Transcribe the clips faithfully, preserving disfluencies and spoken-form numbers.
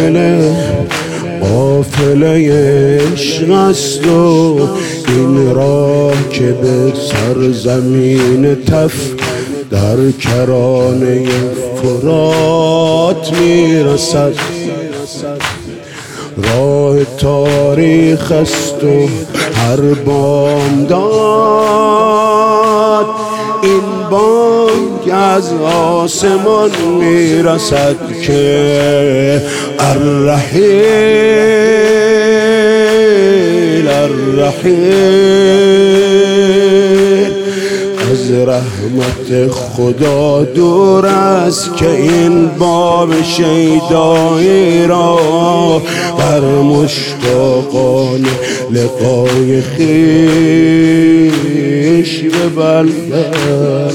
حامله قافله عشق است و این راه که به سرزمین تف در کرانه فرات میرسد. راه تاریخ است و هر بامداد این بانگ از آسمان میرسد که الرحیل الرحیل از رحمت خدا دور است که این باب شیدایی را بر مشتاقان لقای خویش ببندد.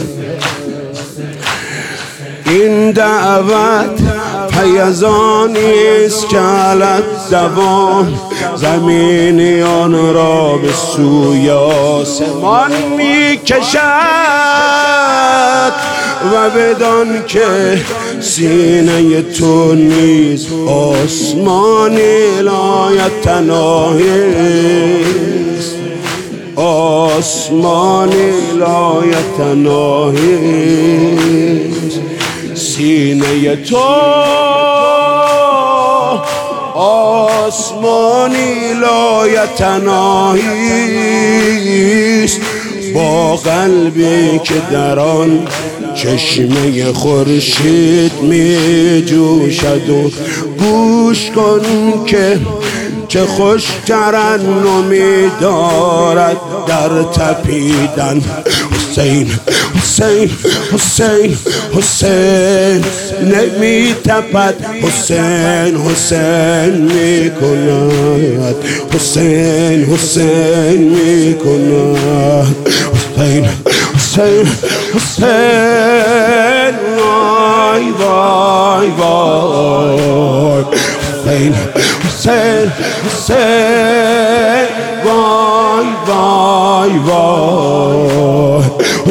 این دعوت پیزانی است که علت دوام زمینیان را به سوی آسمان می کشد و بدان که سینه تو نیز آسمانی لایتناهی است، آسمانی لایتناهی است. سینه تو آسمانی لایتناهی است، با قلبی که در آن چشمه خورشید می جوشد. و گوش کن که چه خوش ترنمی دارد در تپیدن. حسین حسین حسین حسین نمی تپد، حسین حسین می کند، حسین حسین می کند. حسین حسین حسین وای وای وای. حسین حسین حسین وای وای وای.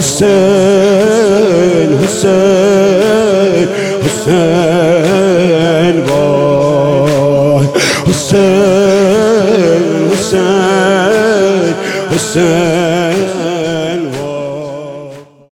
حسین حسین حسین وای. حسین حسین حسین